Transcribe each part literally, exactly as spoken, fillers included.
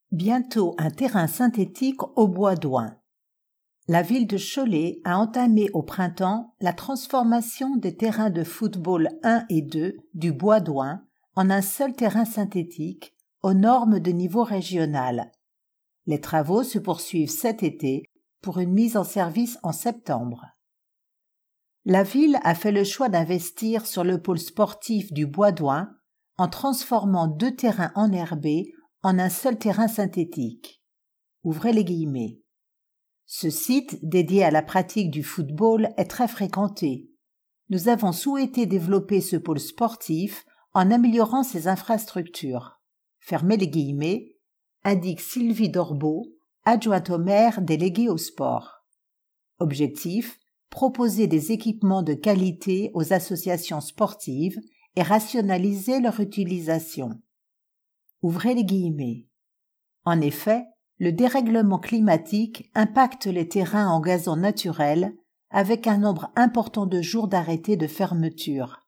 Bientôt un terrain synthétique au bois d'Oing. La ville de Cholet a entamé au printemps la transformation des terrains de football un et deux du bois d'Oing en un seul terrain synthétique aux normes de niveau régional. Les travaux se poursuivent cet été pour une mise en service en septembre. La ville a fait le choix d'investir sur le pôle sportif du bois d'Oing en transformant deux terrains enherbés en un seul terrain synthétique. Ouvrez les guillemets. Ce site, dédié à la pratique du football, est très fréquenté. Nous avons souhaité développer ce pôle sportif en améliorant ses infrastructures. Fermez les guillemets, indique Sylvie Dorbeau, adjointe au maire déléguée au sport. Objectif, proposer des équipements de qualité aux associations sportives et rationaliser leur utilisation. Ouvrez les guillemets. En effet, le dérèglement climatique impacte les terrains en gazon naturel avec un nombre important de jours d'arrêtés de fermeture.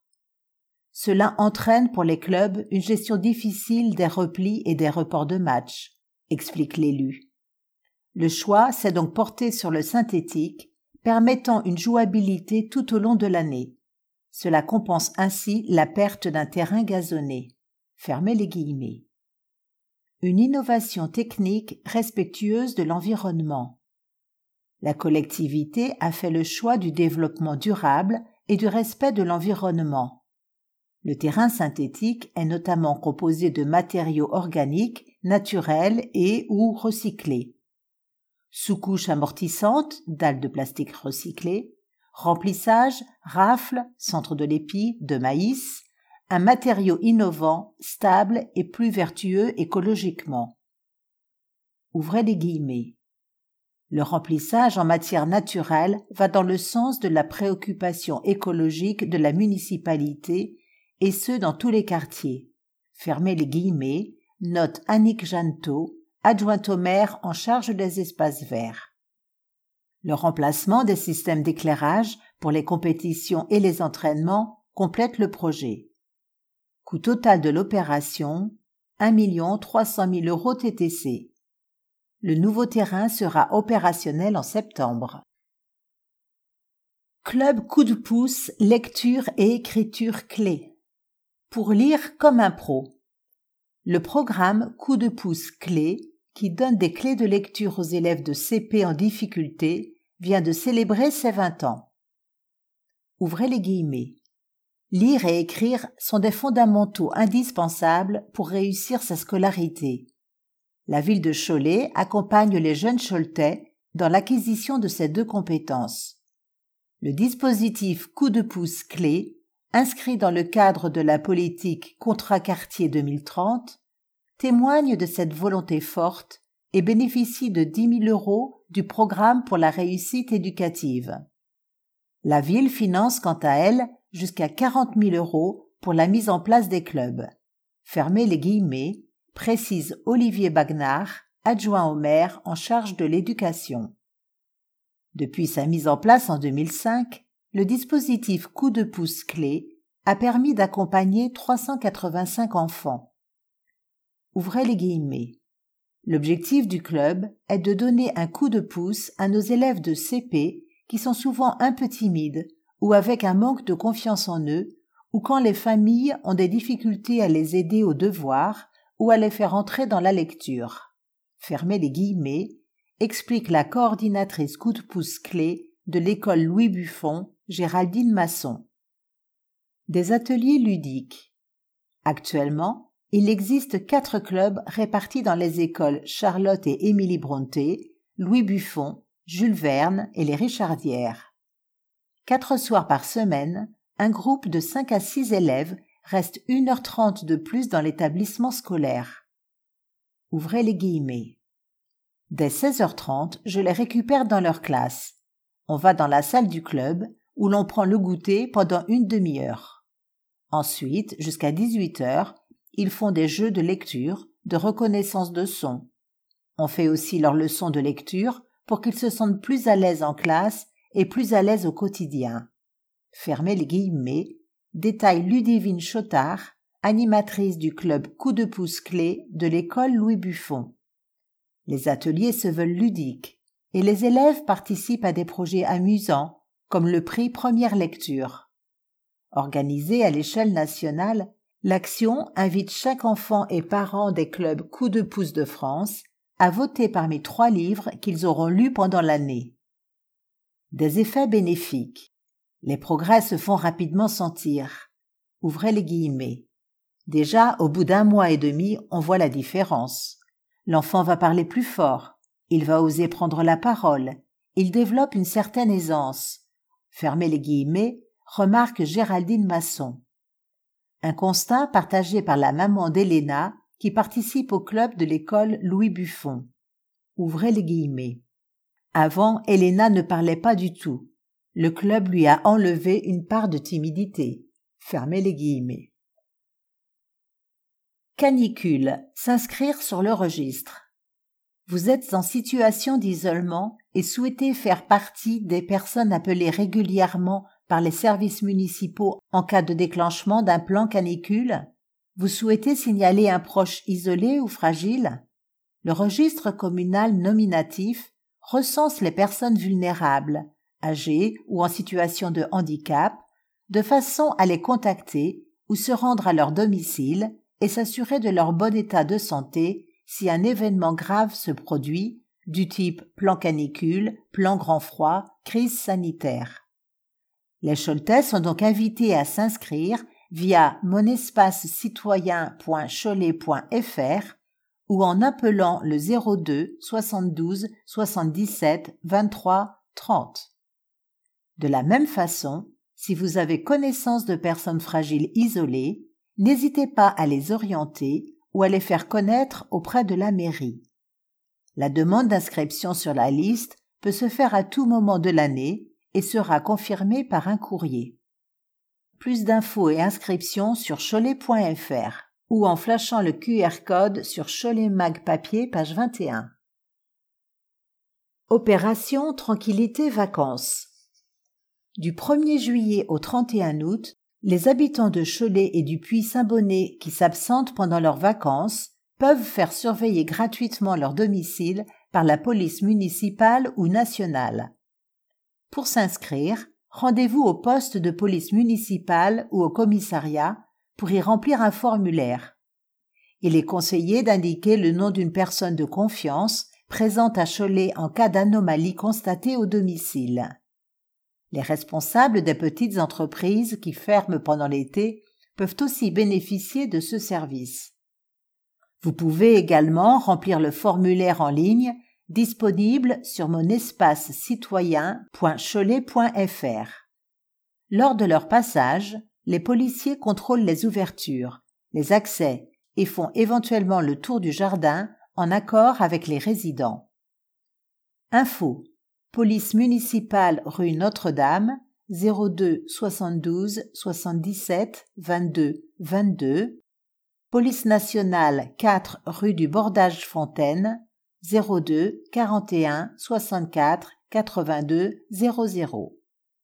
Cela entraîne pour les clubs une gestion difficile des replis et des reports de matchs, explique l'élu. Le choix s'est donc porté sur le synthétique, permettant une jouabilité tout au long de l'année. Cela compense ainsi la perte d'un terrain gazonné. Fermez les guillemets. Une innovation technique respectueuse de l'environnement. La collectivité a fait le choix du développement durable et du respect de l'environnement. Le terrain synthétique est notamment composé de matériaux organiques, naturels et ou recyclés. Sous-couche amortissante, dalles de plastique recyclées, remplissage, rafle, centre de l'épi, de maïs, un matériau innovant, stable et plus vertueux écologiquement. Ouvrez les guillemets. Le remplissage en matière naturelle va dans le sens de la préoccupation écologique de la municipalité et ce dans tous les quartiers. Fermez les guillemets, note Annick Janto, adjointe au maire en charge des espaces verts. Le remplacement des systèmes d'éclairage pour les compétitions et les entraînements complète le projet. Coût total de l'opération, un million trois cent mille euros T T C. Le nouveau terrain sera opérationnel en septembre. Club coup de pouce, lecture et écriture clé. Pour lire comme un pro. Le programme Coup de pouce clé, qui donne des clés de lecture aux élèves de C P en difficulté, vient de célébrer ses vingt ans. Ouvrez les guillemets. Lire et écrire sont des fondamentaux indispensables pour réussir sa scolarité. La ville de Cholet accompagne les jeunes choletais dans l'acquisition de ces deux compétences. Le dispositif Coup de pouce clé, inscrit dans le cadre de la politique Contrat quartier deux mille trente, témoigne de cette volonté forte et bénéficie de dix mille euros du programme pour la réussite éducative. La ville finance quant à elle jusqu'à quarante mille euros pour la mise en place des clubs. Fermez les guillemets, précise Olivier Bagnard, adjoint au maire en charge de l'éducation. Depuis sa mise en place en deux mille cinq, le dispositif Coup de pouce clé a permis d'accompagner trois cent quatre-vingt-cinq enfants. Ouvrez les guillemets. L'objectif du club est de donner un coup de pouce à nos élèves de C P qui sont souvent un peu timides ou avec un manque de confiance en eux, ou quand les familles ont des difficultés à les aider aux devoirs ou à les faire entrer dans la lecture. Fermez les guillemets, explique la coordinatrice coup de pouce clé de l'école Louis Buffon, Géraldine Masson. Des ateliers ludiques. Actuellement, il existe quatre clubs répartis dans les écoles Charlotte et Émilie Brontë, Louis Buffon, Jules Verne et les Richardières. Quatre soirs par semaine, un groupe de cinq à six élèves reste une heure trente de plus dans l'établissement scolaire. Ouvrez les guillemets. Dès seize heures trente, je les récupère dans leur classe. On va dans la salle du club où l'on prend le goûter pendant une demi-heure. Ensuite, jusqu'à dix-huit heures, ils font des jeux de lecture, de reconnaissance de son. On fait aussi leurs leçons de lecture pour qu'ils se sentent plus à l'aise en classe et plus à l'aise au quotidien. Fermez les guillemets, détaille Ludivine Chotard, animatrice du club Coup de pouce clé de l'école Louis Buffon. Les ateliers se veulent ludiques et les élèves participent à des projets amusants comme le prix Première Lecture. Organisée à l'échelle nationale, l'action invite chaque enfant et parent des clubs Coup de pouce de France à voter parmi trois livres qu'ils auront lus pendant l'année. Des effets bénéfiques. Les progrès se font rapidement sentir. Ouvrez les guillemets. Déjà, au bout d'un mois et demi, on voit la différence. L'enfant va parler plus fort, il va oser prendre la parole, il développe une certaine aisance. Fermez les guillemets, remarque Géraldine Masson. Un constat partagé par la maman d'Elena qui participe au club de l'école Louis Buffon. Ouvrez les guillemets. Avant, Elena ne parlait pas du tout. Le club lui a enlevé une part de timidité. Fermez les guillemets. Canicule, s'inscrire sur le registre. Vous êtes en situation d'isolement et souhaitez faire partie des personnes appelées régulièrement par les services municipaux en cas de déclenchement d'un plan canicule? Vous souhaitez signaler un proche isolé ou fragile? Le registre communal nominatif recense les personnes vulnérables, âgées ou en situation de handicap, de façon à les contacter ou se rendre à leur domicile et s'assurer de leur bon état de santé si un événement grave se produit, du type plan canicule, plan grand froid, crise sanitaire. Les Choletais sont donc invités à s'inscrire via monespace-citoyen point cholet point f r ou en appelant le zéro deux soixante-douze soixante-dix-sept vingt-trois trente. De la même façon, si vous avez connaissance de personnes fragiles isolées, n'hésitez pas à les orienter ou à les faire connaître auprès de la mairie. La demande d'inscription sur la liste peut se faire à tout moment de l'année et sera confirmée par un courrier. Plus d'infos et inscriptions sur cholet point f r ou en flashant le Q R code sur Cholet Mag Papier, page vingt et un. Opération Tranquillité Vacances. Du premier juillet au trente et un août, les habitants de Cholet et du Puy-Saint-Bonnet qui s'absentent pendant leurs vacances peuvent faire surveiller gratuitement leur domicile par la police municipale ou nationale. Pour s'inscrire, rendez-vous au poste de police municipale ou au commissariat pour y remplir un formulaire. Il est conseillé d'indiquer le nom d'une personne de confiance présente à Cholet en cas d'anomalie constatée au domicile. Les responsables des petites entreprises qui ferment pendant l'été peuvent aussi bénéficier de ce service. Vous pouvez également remplir le formulaire en ligne disponible sur monespace-citoyen point cholet point f r. Lors de leur passage, les policiers contrôlent les ouvertures, les accès et font éventuellement le tour du jardin en accord avec les résidents. Info: Police municipale rue Notre-Dame, zéro deux soixante-douze soixante-dix-sept vingt-deux vingt-deux. Police nationale quatre rue du Bordage Fontaine, zéro deux quarante et un soixante-quatre quatre-vingt-deux zéro zéro.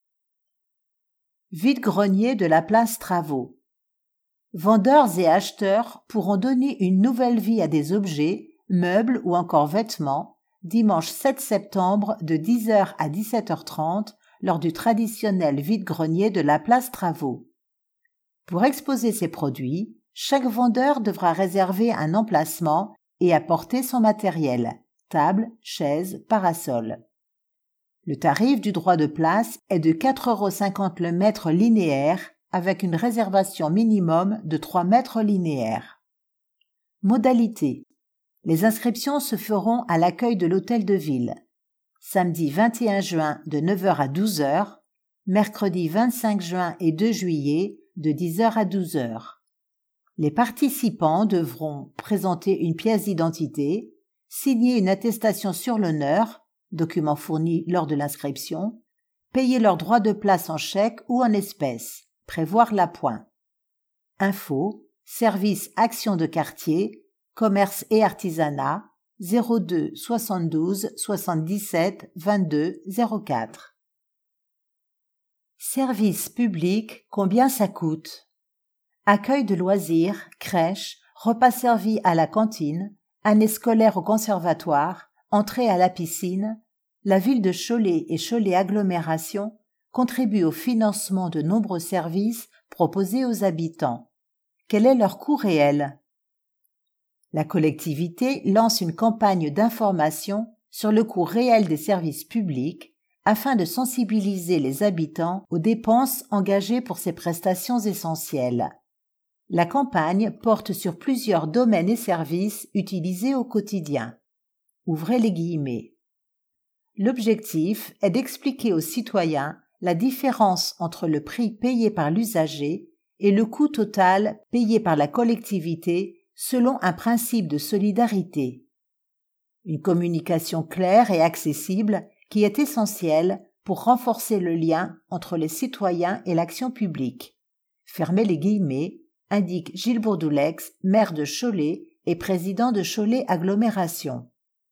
Vide-grenier de la place Travaux. Vendeurs et acheteurs pourront donner une nouvelle vie à des objets, meubles ou encore vêtements, dimanche sept septembre de dix heures à dix-sept heures trente lors du traditionnel vide-grenier de la place Travaux. Pour exposer ses produits, chaque vendeur devra réserver un emplacement et apporter son matériel, table, chaise, parasol. Le tarif du droit de place est de quatre euros cinquante le mètre linéaire avec une réservation minimum de trois mètres linéaires. Modalité: les inscriptions se feront à l'accueil de l'hôtel de ville. Samedi vingt et un juin de neuf heures à douze heures, mercredi vingt-cinq juin et deux juillet de dix heures à douze heures. Les participants devront présenter une pièce d'identité, signer une attestation sur l'honneur, document fourni lors de l'inscription, payer leur droit de place en chèque ou en espèces, prévoir l'appoint. Info: service action de quartier, commerce et artisanat, zéro deux soixante-douze soixante-dix-sept vingt-deux zéro quatre. Service public, combien ça coûte? Accueil de loisirs, crèche, repas servis à la cantine, année scolaire au conservatoire, entrée à la piscine, la ville de Cholet et Cholet Agglomération contribuent au financement de nombreux services proposés aux habitants. Quel est leur coût réel? La collectivité lance une campagne d'information sur le coût réel des services publics afin de sensibiliser les habitants aux dépenses engagées pour ces prestations essentielles. La campagne porte sur plusieurs domaines et services utilisés au quotidien. Ouvrez les guillemets. L'objectif est d'expliquer aux citoyens la différence entre le prix payé par l'usager et le coût total payé par la collectivité selon un principe de solidarité. Une communication claire et accessible qui est essentielle pour renforcer le lien entre les citoyens et l'action publique. Fermez les guillemets, indique Gilles Bourdoulex, maire de Cholet et président de Cholet Agglomération.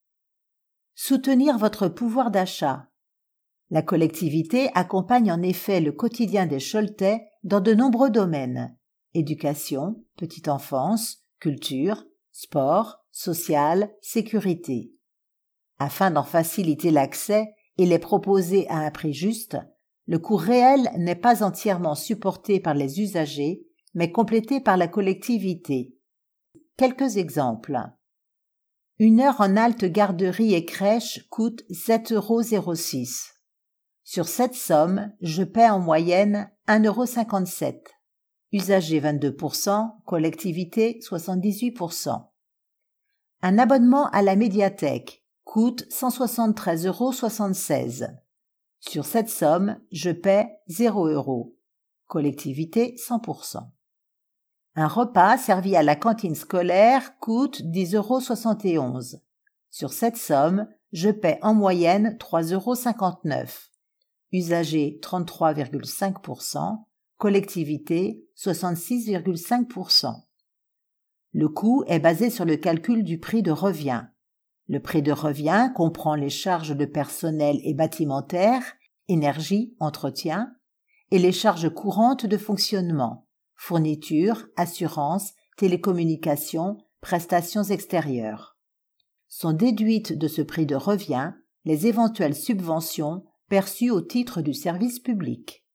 Soutenir votre pouvoir d'achat. La collectivité accompagne en effet le quotidien des Choletais dans de nombreux domaines. Éducation, petite enfance, culture, sport, social, sécurité. Afin d'en faciliter l'accès et les proposer à un prix juste, le coût réel n'est pas entièrement supporté par les usagers, mais complété par la collectivité. Quelques exemples. Une heure en halte garderie et crèche coûte sept euros zéro six. Sur cette somme, je paie en moyenne un euro cinquante-sept. Usager vingt-deux pour cent, collectivité soixante-dix-huit pour cent. Un abonnement à la médiathèque coûte cent soixante-treize euros soixante-seize. Sur cette somme, je paie zéro euro. Collectivité cent pour cent. Un repas servi à la cantine scolaire coûte dix euros soixante et onze. Sur cette somme, je paie en moyenne trois euros cinquante-neuf. Usager trente-trois virgule cinq pour cent, collectivité soixante-six virgule cinq pour cent. Le coût est basé sur le calcul du prix de revient. Le prix de revient comprend les charges de personnel et bâtimentaire, énergie, entretien, et les charges courantes de fonctionnement, fourniture, assurance, télécommunications, prestations extérieures. Sont déduites de ce prix de revient les éventuelles subventions perçues au titre du service public.